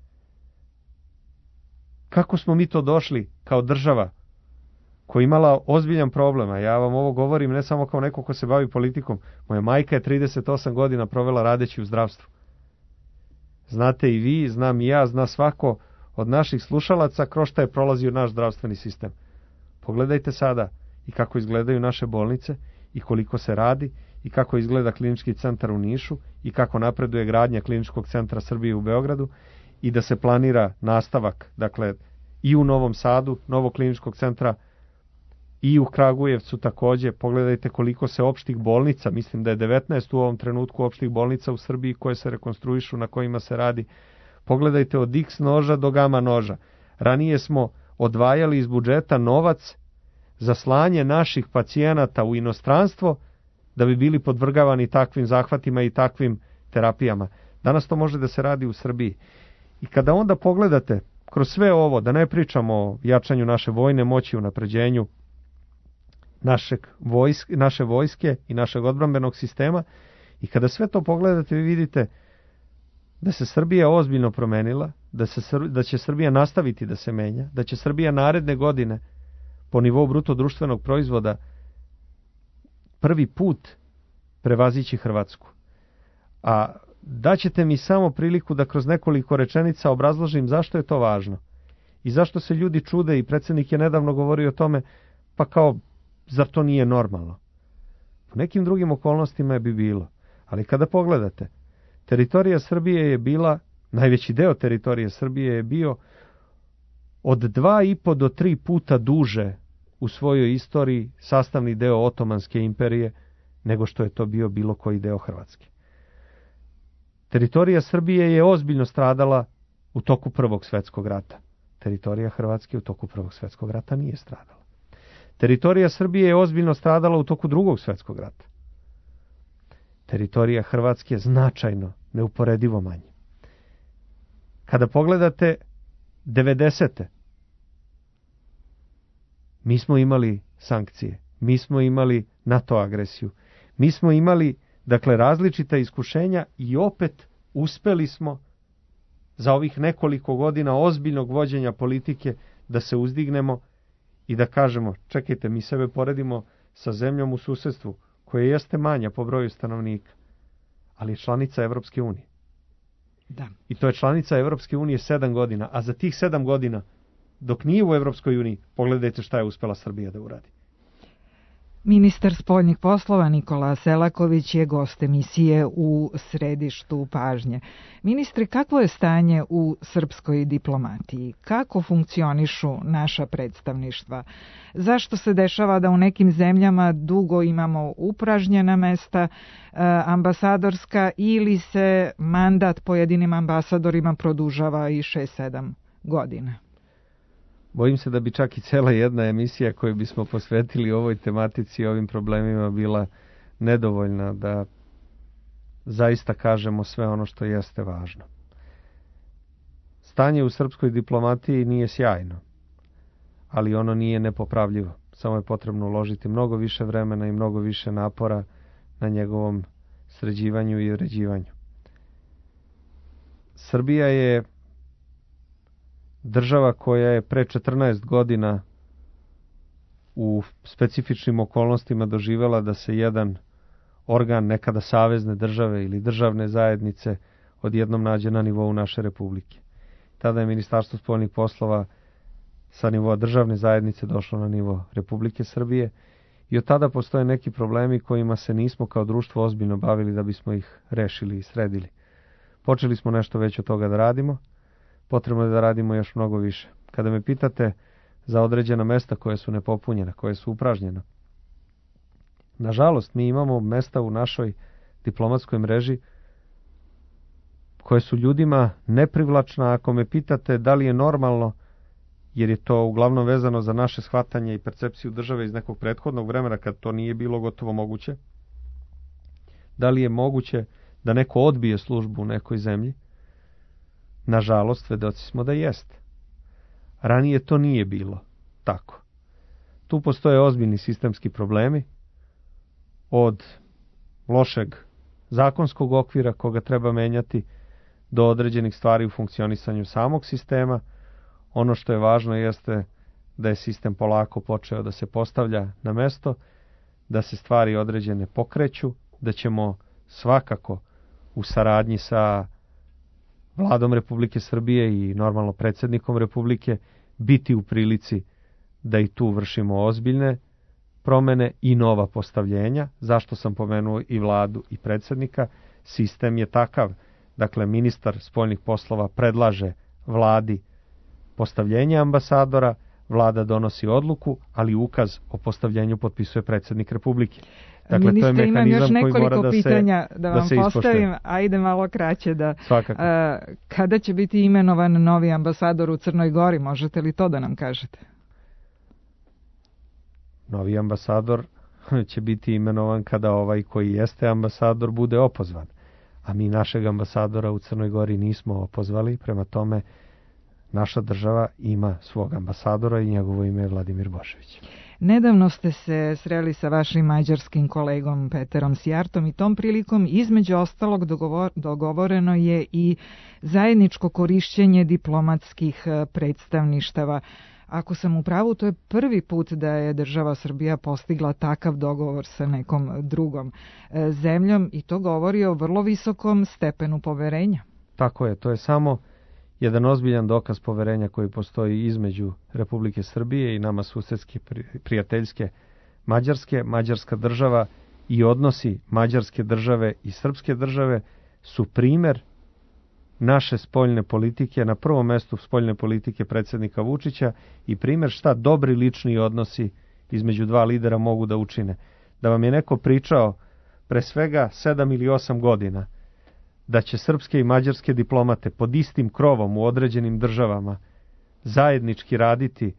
Kako smo mi to došli kao država koja je imala ozbiljan problem, a ja vam ovo govorim ne samo kao neko ko se bavi politikom, moja majka je 38 godina provela radeći u zdravstvu. Znate i vi, znam i ja, zna svako od naših slušalaca kroz šta je prolazio naš zdravstveni sistem. Pogledajte sada i kako izgledaju naše bolnice i koliko se radi i kako izgleda klinički centar u Nišu i kako napreduje gradnja kliničkog centra Srbije u Beogradu i da se planira nastavak, dakle i u Novom Sadu, novog kliničkog centra i u Kragujevcu također. Pogledajte koliko se opštih bolnica, mislim da je 19 u ovom trenutku opštih bolnica u Srbiji koje se rekonstruišu, na kojima se radi. Pogledajte od X noža do gama noža. Ranije smo odvajali iz budžeta novac za slanje naših pacijenata u inostranstvo da bi bili podvrgavani takvim zahvatima i takvim terapijama. Danas to može da se radi u Srbiji. I kada onda pogledate kroz sve ovo, da ne pričamo o jačanju naše vojne moći, unapređenju naše vojske i našeg odbrambenog sistema, i kada sve to pogledate, vi vidite da se Srbija ozbiljno promenila, da će Srbija nastaviti da se menja, da će Srbija naredne godine po nivou bruto društvenog proizvoda prvi put prevazići Hrvatsku. A daćete mi samo priliku da kroz nekoliko rečenica obrazložim zašto je to važno i zašto se ljudi čude, i predsjednik je nedavno govorio o tome, pa kao, zar to nije normalno? Po nekim drugim okolnostima bi bilo, ali kada pogledate, teritorija Srbije je bila, najveći deo teritorije Srbije je bio od 2,5 do 3 puta duže u svojoj istoriji sastavni deo Otomanske imperije nego što je to bio bilo koji deo Hrvatske. Teritorija Srbije je ozbiljno stradala u toku Prvog svjetskog rata. Teritorija Hrvatske u toku Prvog svjetskog rata nije stradala. Teritorija Srbije je ozbiljno stradala u toku Drugog svjetskog rata. Teritorija Hrvatske je značajno, neuporedivo manje. Kada pogledate 90. mi smo imali sankcije, mi smo imali NATO agresiju, mi smo imali, dakle, različita iskušenja i opet uspeli smo za ovih nekoliko godina ozbiljnog vođenja politike da se uzdignemo i da kažemo, čekajte, mi sebe poredimo sa zemljom u susedstvu koja jeste manja po broju stanovnika, ali je članica Evropske unije. Da. I to je članica Evropske unije 7 godina, a za tih 7 godina, dok nije u Evropskoj uniji, pogledajte šta je uspela Srbija da uradi. Ministar spoljnih poslova Nikola Selaković je gost emisije u središtu pažnje. Ministre, kakvo je stanje u srpskoj diplomatiji? Kako funkcionišu naša predstavništva? Zašto se dešava da u nekim zemljama dugo imamo upražnjena mesta ambasadorska ili se mandat pojedinim ambasadorima produžava i 6-7 godina? Bojim se da bi čak i cela jedna emisija koju bismo posvetili ovoj tematici i ovim problemima bila nedovoljna da zaista kažemo sve ono što jeste važno. Stanje u srpskoj diplomatiji nije sjajno, ali ono nije nepopravljivo. Samo je potrebno uložiti mnogo više vremena i mnogo više napora na njegovom sređivanju i uređivanju. Srbija je država koja je pre 14 godina u specifičnim okolnostima doživjela da se jedan organ nekada savezne države ili državne zajednice odjednom nađe na nivou naše republike. Tada je Ministarstvo spoljnih poslova sa nivoa državne zajednice došlo na nivo Republike Srbije i od tada postoje neki problemi kojima se nismo kao društvo ozbiljno bavili da bismo ih rešili i sredili. Počeli smo nešto već od toga da radimo. Potrebno je da radimo još mnogo više. Kada me pitate za određena mesta koja su nepopunjena, koje su upražnjena, nažalost, mi imamo mesta u našoj diplomatskoj mreži koje su ljudima neprivlačna. Ako me pitate da li je normalno, jer je to uglavnom vezano za naše shvatanje i percepciju države iz nekog prethodnog vremena kad to nije bilo gotovo moguće, da li je moguće da neko odbije službu u nekoj zemlji? Nažalost, svedoci smo da jeste. Ranije to nije bilo tako. Tu postoje ozbiljni sistemski problemi, od lošeg zakonskog okvira koga treba menjati do određenih stvari u funkcionisanju samog sistema. Ono što je važno jeste da je sistem polako počeo da se postavlja na mesto, da se stvari određene pokreću, da ćemo svakako u saradnji sa Vladom Republike Srbije i normalno predsjednikom Republike biti u prilici da i tu vršimo ozbiljne promjene i nova postavljenja. Zašto sam pomenuo i vladu i predsjednika? Sistem je takav. Dakle, ministar spoljnih poslova predlaže vladi postavljenje ambasadora, vlada donosi odluku, ali ukaz o postavljenju potpisuje predsjednik Republike. Dakle, ministre, to je mehanizam imam još koji mora pitanja da vam da postavim, ajde malo kraće da... Svakako. Kada će biti imenovan novi ambasador u Crnoj Gori, možete li to da nam kažete? Novi ambasador će biti imenovan kada ovaj koji jeste ambasador bude opozvan. A mi našeg ambasadora u Crnoj Gori nismo opozvali, prema tome naša država ima svog ambasadora i njegovo ime je Vladimir Bošević. Nedavno ste se sreli sa vašim mađarskim kolegom Peterom Sjartom i tom prilikom između ostalog dogovoreno je i zajedničko korišćenje diplomatskih predstavništava. Ako sam u pravu, to je prvi put da je država Srbija postigla takav dogovor sa nekom drugom zemljom i to govori o vrlo visokom stepenu poverenja. Tako je, to je samo jedan ozbiljan dokaz poverenja koji postoji između Republike Srbije i nama susedske prijateljske Mađarske. Mađarska država i odnosi Mađarske države i Srpske države su primjer naše spoljne politike, na prvom mjestu spoljne politike predsjednika Vučića i primjer šta dobri lični odnosi između dva lidera mogu da učine. Da vam je neko pričao pre svega 7 ili 8 godina da će srpske i mađarske diplomate pod istim krovom u određenim državama zajednički raditi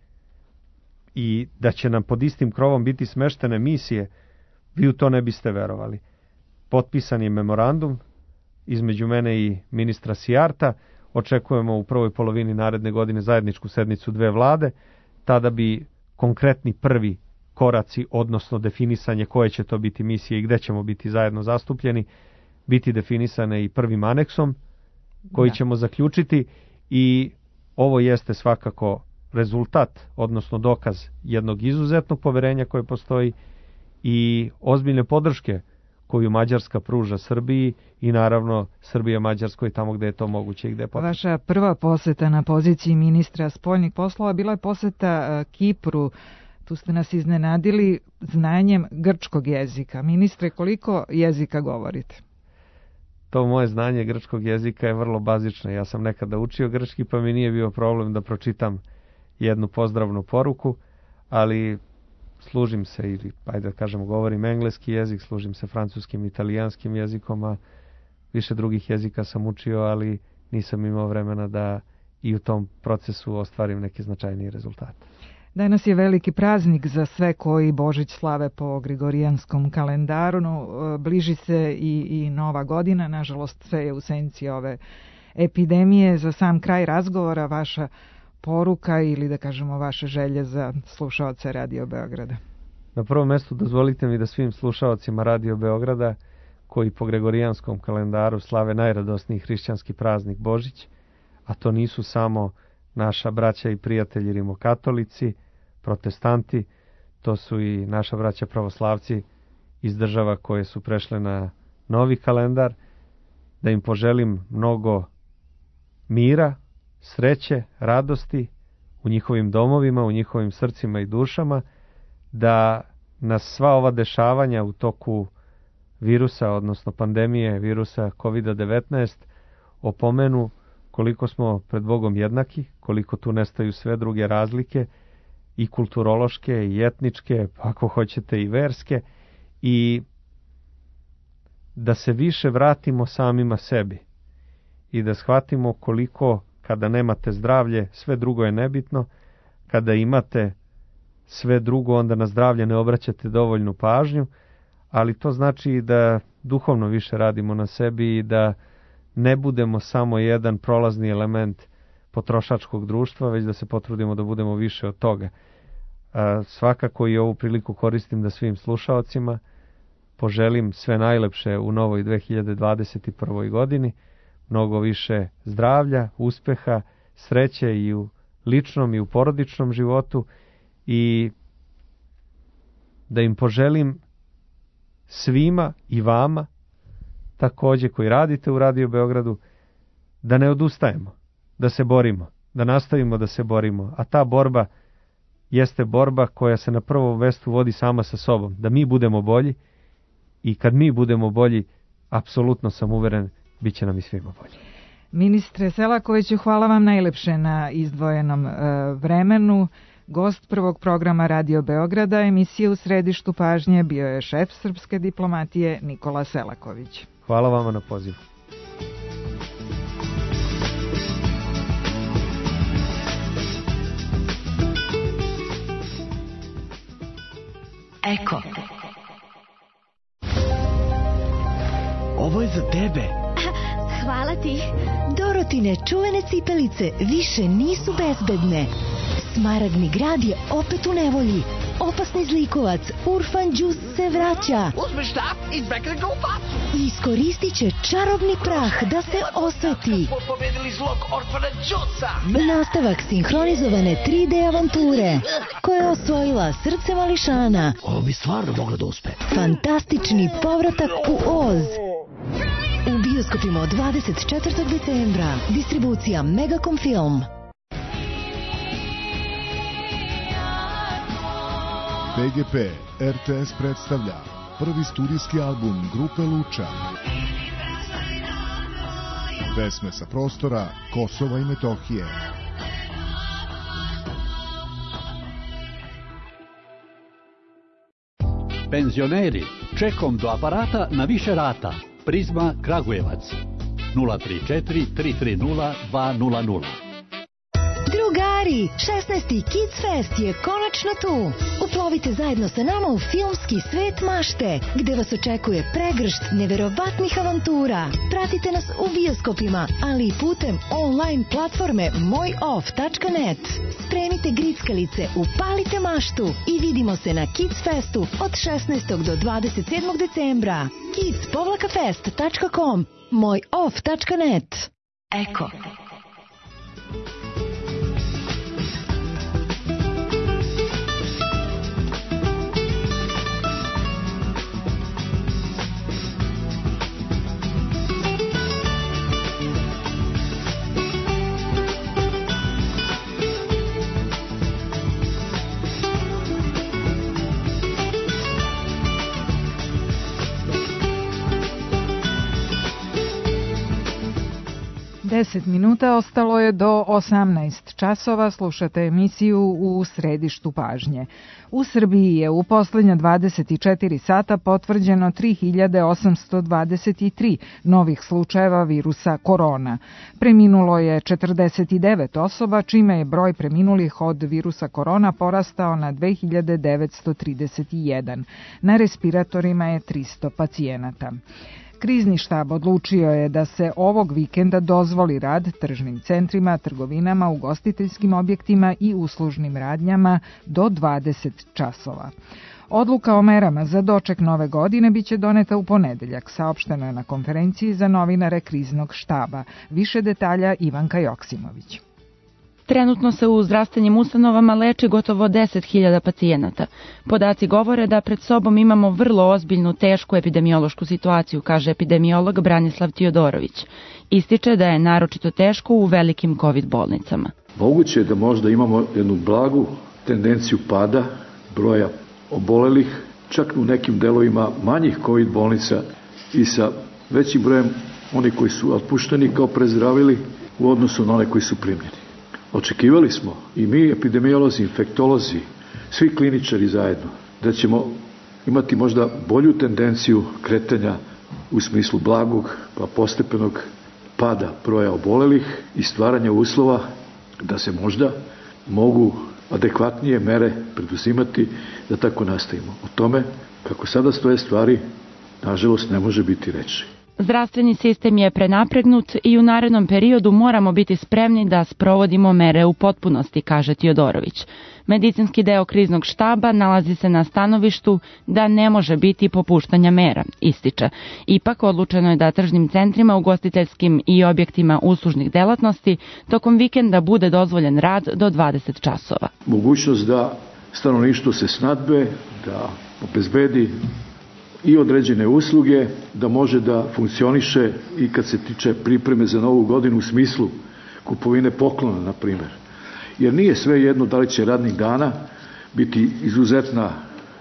i da će nam pod istim krovom biti smeštene misije, vi u to ne biste verovali. Potpisan je memorandum između mene i ministra Sijarta. Očekujemo u prvoj polovini naredne godine zajedničku sednicu dve vlade, tada bi konkretni prvi koraci, odnosno definisanje koje će to biti misije i gde ćemo biti zajedno zastupljeni, biti definisane i prvim aneksom koji ćemo zaključiti, i ovo jeste svakako rezultat, odnosno dokaz jednog izuzetnog poverenja koje postoji i ozbiljne podrške koju Mađarska pruža Srbiji i naravno Srbija Mađarskoj tamo gde je to moguće i gde je potrebno. Vaša prva poseta na poziciji ministra spoljnih poslova bila je poseta Kipru. Tu ste nas iznenadili znanjem grčkog jezika. Ministre, koliko jezika govorite? To moje znanje grčkog jezika je vrlo bazično. Ja sam nekada učio grčki, pa mi nije bio problem da pročitam jednu pozdravnu poruku, ali služim se, ili ajde da kažemo govorim engleski jezik, služim se francuskim, italijanskim jezikom, a više drugih jezika sam učio, ali nisam imao vremena da i u tom procesu ostvarim neke značajnije rezultate. Danas je veliki praznik za sve koji Božić slave po Gregorijanskom kalendaru, no bliži se i Nova godina, nažalost sve je u senci ove epidemije. Za sam kraj razgovora vaša poruka ili da kažemo vaše želje za slušaoce Radio Beograda. Na prvom mestu dozvolite mi da svim slušaocima Radio Beograda koji po Gregorijanskom kalendaru slave najradosniji hrišćanski praznik Božić, a to nisu samo naša braća i prijatelji rimokatolici, protestanti, to su i naša braća pravoslavci iz država koje su prešle na novi kalendar, da im poželim mnogo mira, sreće, radosti u njihovim domovima, u njihovim srcima i dušama, da nas sva ova dešavanja u toku virusa, odnosno pandemije virusa COVID-19 opomenu koliko smo pred Bogom jednaki, koliko tu nestaju sve druge razlike, i kulturološke, i etničke, ako hoćete i verske, i da se više vratimo samima sebi i da shvatimo koliko kada nemate zdravlje, sve drugo je nebitno, kada imate sve drugo, onda na zdravlje ne obraćate dovoljnu pažnju, ali to znači da duhovno više radimo na sebi i da ne budemo samo jedan prolazni element potrošačkog društva, već da se potrudimo da budemo više od toga. Svakako i ovu priliku koristim da svim slušaocima poželim sve najlepše u novoj 2021. godini, mnogo više zdravlja, uspeha, sreće i u ličnom i u porodičnom životu, i da im poželim svima i vama takođe koji radite u Radio Beogradu da ne odustajemo, da se borimo, da nastavimo da se borimo, a ta borba jeste borba koja se na prvom mestu vodi sama sa sobom, da mi budemo bolji, i kad mi budemo bolji, apsolutno sam uveren, bit će nam i svima bolji. Ministre Selakoviću, hvala vam najlepše na izdvojenom vremenu. Gost prvog programa Radio Beograda, emisije U središtu pažnje, bio je šef srpske diplomatije Nikola Selaković. Hvala vama na pozivu. Eko. Ovo je za tebe. Hvala ti. Dorotine čuvene cipelice više nisu bezbedne. Smaragdni grad je opet u nevolji. Opasni zlikovac Urfan Đus se vraća. Uzmi štap i izbegni ga u facu. Iskoristit će čarobni prah da se osveti. Smo pobedili zlog Orfana Đusa. Nastavak sinhronizovane 3D avanture koja je osvojila srce mališana. Ovo bi stvarno moglo da uspe. Fantastični povratak u Oz. U bioskopima od 24. decembra. Distribucija Megacom Film. BGP RTS predstavlja prvi studijski album grupe Luča. Pesme sa prostora Kosova i Metohije. Penzioneri, Čekom do aparata na više rata. Prizma Kragujevac 034 330 200. Drugari, 16. Kids Fest je konačno tu. Uplovite zajedno sa nama u filmski svet mašte, gde vas očekuje pregršt neverovatnih avantura. Pratite nas u bioskopima, ali i putem online platforme mojoff.net. Spremite grickalice, upalite maštu i vidimo se na Kids Festu od 16. do 27. decembra. kids-fest.com, mojoff.net. Eko. Deset minuta ostalo je do 18 časova, slušate emisiju U središtu pažnje. U Srbiji je u poslednja 24 sata potvrđeno 3823 novih slučajeva virusa korona. Preminulo je 49 osoba, čime je broj preminulih od virusa korona porastao na 2931. Na respiratorima je 300 pacijenata. Krizni štab odlučio je da se ovog vikenda dozvoli rad tržnim centrima, trgovinama, ugostiteljskim objektima i uslužnim radnjama do 20 časova. Odluka o merama za doček nove godine biće doneta u ponedeljak, saopšteno je na konferenciji za novinare kriznog štaba. Više detalja Ivanka Joksimović. Trenutno se u zdravstvenim ustanovama leči gotovo 10.000 pacijenata. Podaci govore da pred sobom imamo vrlo ozbiljnu, tešku epidemiološku situaciju, kaže epidemiolog Branislav Tiodorović. Ističe da je naročito teško u velikim COVID bolnicama. Moguće je da možda imamo jednu blagu tendenciju pada broja obolelih, čak u nekim delovima manjih COVID bolnica i sa većim brojem onih koji su otpušteni kao prezdravili u odnosu na one koji su primljeni. Očekivali smo i mi, epidemiolozi, infektolozi, svi kliničari zajedno, da ćemo imati možda bolju tendenciju kretanja u smislu blagog pa postepenog pada broja obolelih i stvaranja uslova da se možda mogu adekvatnije mere preduzimati da tako nastavimo. O tome, kako sada stoje stvari, nažalost ne može biti reči. Zdravstveni sistem je prenapregnut i u narednom periodu moramo biti spremni da sprovodimo mere u potpunosti, kaže Tiodorović. Medicinski deo kriznog štaba nalazi se na stanovištu da ne može biti popuštanja mera, ističe. Ipak odlučeno je da tržnim centrima, ugostiteljskim i objektima uslužnih delatnosti tokom vikenda bude dozvoljen rad do 20 časova. Mogućnost da stanovništvo se snadbe, da obezbedi i određene usluge, da može da funkcioniše i kad se tiče pripreme za novu godinu u smislu kupovine poklona, na primjer. Jer nije sve jedno da li će radnih dana biti izuzetna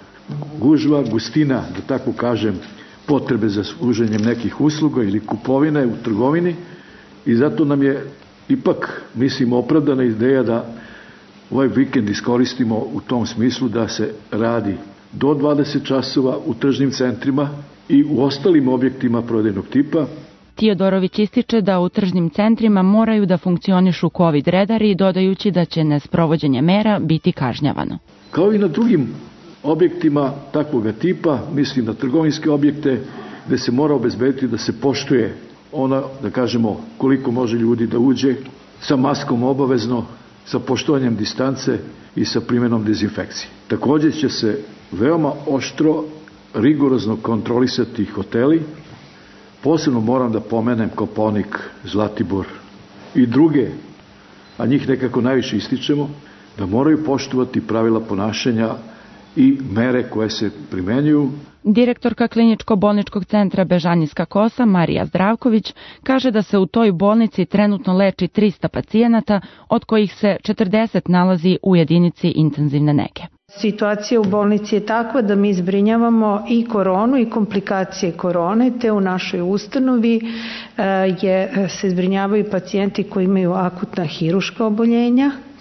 gužva, gustina, da tako kažem, potrebe za služenjem nekih usluga ili kupovine u trgovini i zato nam je ipak, mislim, opravdana ideja da ovaj vikend iskoristimo u tom smislu da se radi do 20 časova u tržnim centrima i u ostalim objektima prodajnog tipa. Tiodorović ističe da u tržnim centrima moraju da funkcionišu COVID redari, dodajući da će nesprovođenje mera biti kažnjavano. Kao i na drugim objektima takvoga tipa, mislim na trgovinske objekte, gde se mora obezbediti da se poštuje ona, da kažemo, koliko može ljudi da uđe, sa maskom obavezno, sa poštovanjem distance i sa primjenom dezinfekcije. Također će se veoma oštro, rigorozno kontrolisati hoteli. Posebno moram da pomenem Kopaonik, Zlatibor i druge, a njih nekako najviše ističemo, da moraju poštovati pravila ponašanja i mere koje se primenjuju. Direktorka kliničko-bolničkog centra Bežanijska Kosa, Marija Zdravković, kaže da se u toj bolnici trenutno leči 300 pacijenata, od kojih se 40 nalazi u jedinici intenzivne nege. Situacija u bolnici je takva da mi zbrinjavamo i koronu i komplikacije korone, te u našoj ustanovi se zbrinjavaju pacijenti koji imaju akutna hiruška oboljenja,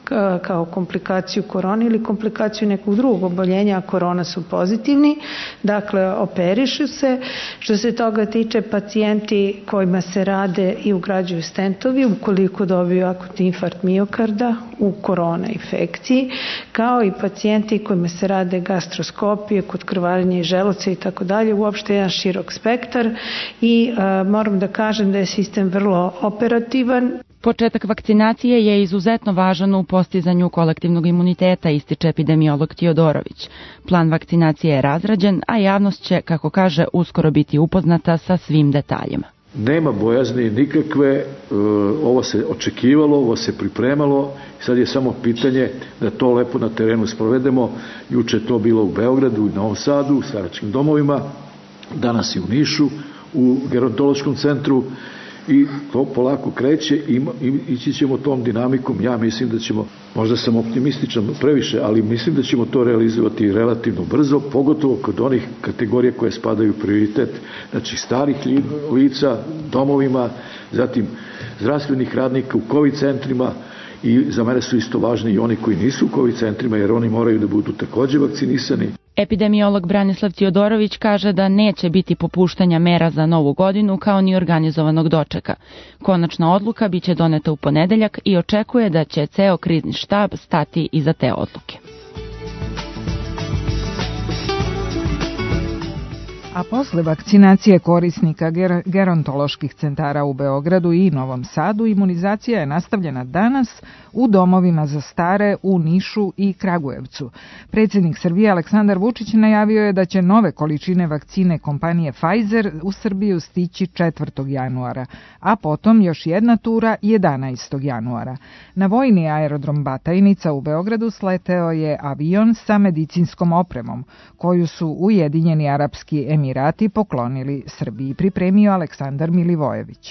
kao komplikaciju korone ili komplikaciju nekog drugog oboljenja, a korona su pozitivni. Dakle, operišu se. Što se toga tiče, pacijenti kojima se rade i ugrađuju stentovi, ukoliko dobiju akutni infarkt miokarda u korona infekciji, kao i pacijenti kojima se rade gastroskopije kod krvarenja i želuca i tako dalje, uopšte jedan širok spektar i moram da kažem da je sistem vrlo operativan. Početak vakcinacije je izuzetno važan u postizanju kolektivnog imuniteta, ističe epidemiolog Tiodorović. Plan vakcinacije je razrađen, a javnost će, kako kaže, uskoro biti upoznata sa svim detaljima. Nema bojazni nikakve, ovo se očekivalo, ovo se pripremalo, sad je samo pitanje da to lepo na terenu sprovedemo. Juče je to bilo u Beogradu i Novom Sadu, u staračkim domovima, danas i u Nišu, u gerontološkom centru, i to polako kreće i ići ćemo tom dinamikom. Ja mislim da ćemo, možda sam optimističan previše, ali mislim da ćemo to realizovati relativno brzo, pogotovo kod onih kategorija koje spadaju u prioritet, znači starih lica, domovima, zatim zdravstvenih radnika u COVID centrima, i za mene su isto važni i oni koji nisu u COVID centrima, jer oni moraju da budu takođe vakcinisani. Epidemiolog Branislav Tiodorović kaže da neće biti popuštanja mera za Novu godinu kao ni organizovanog dočeka. Konačna odluka biće doneta u ponedeljak i očekuje da će ceo krizni štab stati iza te odluke. A posle vakcinacije korisnika gerontoloških centara u Beogradu i Novom Sadu, imunizacija je nastavljena danas u domovima za stare u Nišu i Kragujevcu. Predsjednik Srbije Aleksandar Vučić najavio je da će nove količine vakcine kompanije Pfizer u Srbiju stići 4. januara, a potom još jedna tura 11. januara. Na vojni aerodrom Batajnica u Beogradu sleteo je avion sa medicinskom opremom, koju su Ujedinjeni Arapski Emirati poklonili Srbiji, pripremio Aleksandar Milivojević.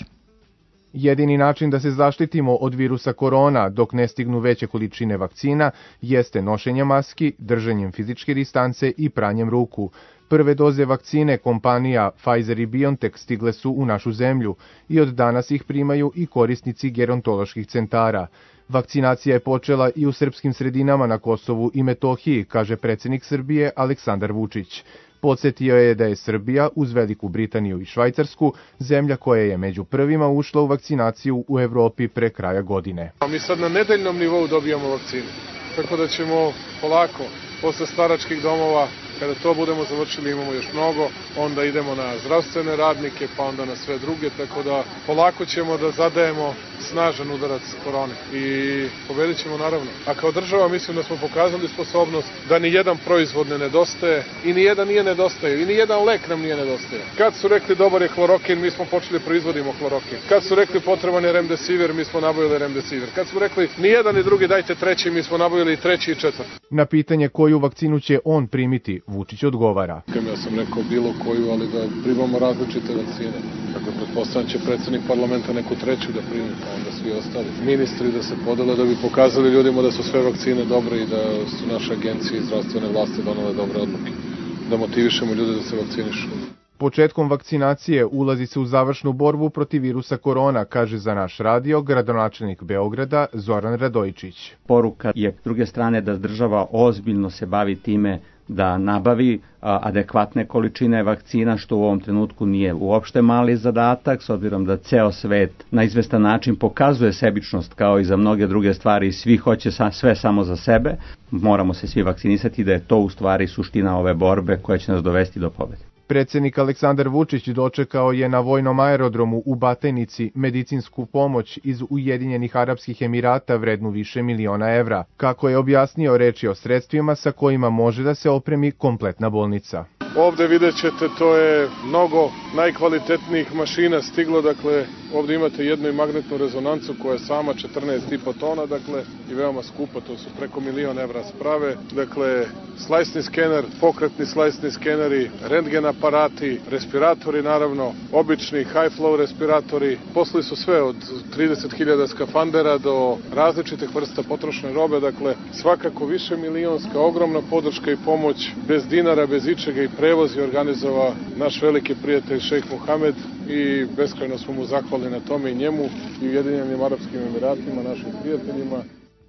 Jedini način da se zaštitimo od virusa korona dok ne stignu veće količine vakcina jeste nošenje maski, držanjem fizičke distance i pranjem ruku. Prve doze vakcine kompanija Pfizer i BioNTech stigle su u našu zemlju i od danas ih primaju i korisnici gerontoloških centara. Vakcinacija je počela i u srpskim sredinama na Kosovu i Metohiji, kaže predsjednik Srbije Aleksandar Vučić. Podsjetio je da je Srbija, uz Veliku Britaniju i Švajcarsku, zemlja koja je među prvima ušla u vakcinaciju u Evropi pre kraja godine. Mi sad na nedeljnom nivou dobijamo vakcine, tako da ćemo polako, posle staračkih domova, kada to budemo završili, imamo još mnogo, onda idemo na zdravstvene radnike, pa onda na sve druge, tako da polako ćemo da zadajemo snažan udarac korone i pobedit ćemo naravno. A kao država mislim da smo pokazali sposobnost da ni jedan proizvod ne nedostaje i ni jedan nije nedostajao i ni jedan lek nam nije nedostajao. Kad su rekli dobar je hlorokin, mi smo počeli proizvodimo hlorokin. Kad su rekli potreban je remdesivir, mi smo nabavili remdesivir. Kad su rekli ni jedan ni drugi dajte treći, mi smo nabavili i treći i četvrti. Na pitanje koju vakcinu će on primiti, Vučić odgovara. Ja sam rekao bilo koju, ali da primamo različite vakcine. Dakle, pretpostavljam će predsjednik parlamenta neku treću da primi, pa onda svi ostali ministri da se podele da bi pokazali ljudima da su sve vakcine dobre i da su naše agencije i zdravstvene vlasti donale dobre odluke. Da motivišemo ljude da se vakcinišu. Početkom vakcinacije ulazi se u završnu borbu protiv virusa korona, kaže za naš radio gradonačelnik Beograda Zoran Radojičić. Poruka je s druge strane da država ozbiljno se bavi time da nabavi adekvatne količine vakcina, što u ovom trenutku nije uopšte mali zadatak, s obzirom da ceo svet na izvestan način pokazuje sebičnost kao i za mnoge druge stvari, svi hoće sve samo za sebe. Moramo se svi vakcinisati, da je to u stvari suština ove borbe koja će nas dovesti do pobede. Predsjednik Aleksandar Vučić dočekao je na vojnom aerodromu u Batajnici medicinsku pomoć iz Ujedinjenih Arapskih Emirata vrednu više miliona evra. Kako je objasnio, reč je o sredstvima sa kojima može da se opremi kompletna bolnica. Ovde vidjet ćete, to je mnogo najkvalitetnijih mašina stiglo, dakle ovde imate jednu magnetnu rezonancu koja je sama 14,5 tona, dakle i veoma skupa, to su preko milion evra sprave, dakle slajsni skener, pokretni slajsni skeneri, rentgen aparati, respiratori naravno, obični high flow respiratori, posli su sve od 30.000 skafandera do različitih vrsta potrošne robe, dakle svakako više milionska, ogromna podrška i pomoć, bez dinara, bez ičega i prevoz je organizovao naš veliki prijatelj šejh Mohamed i beskrajno smo mu zahvalni na tome i njemu i Ujedinjenim Arapskim Emiratima, našim prijateljima.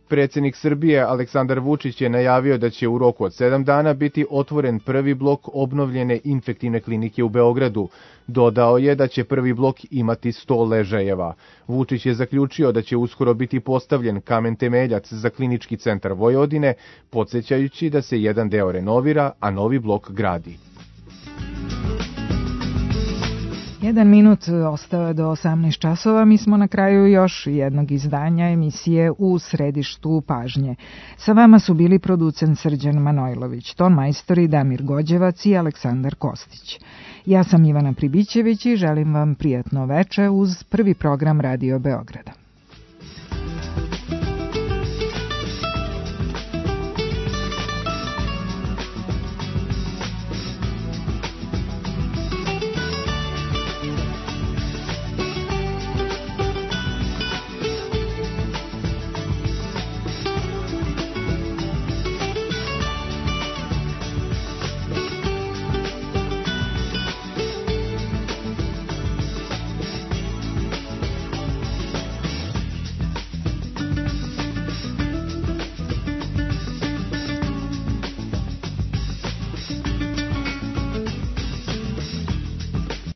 Predsjednik Srbije Aleksandar Vučić je najavio da će u roku od 7 dana biti otvoren prvi blok obnovljene infektivne klinike u Beogradu. Dodao je da će prvi blok imati 100 ležajeva. Vučić je zaključio da će uskoro biti postavljen kamen temeljac za klinički centar Vojvodine, podsjećajući da se jedan deo renovira, a novi blok gradi. 1 minut ostao je do 18 časova. Mi smo na kraju još jednog izdanja emisije U središtu pažnje. Sa vama su bili producent Srđan Manojlović, ton majstori Damir Gođevac i Aleksandar Kostić. Ja sam Ivana Pribićević i želim vam prijatno veče uz prvi program Radio Beograd.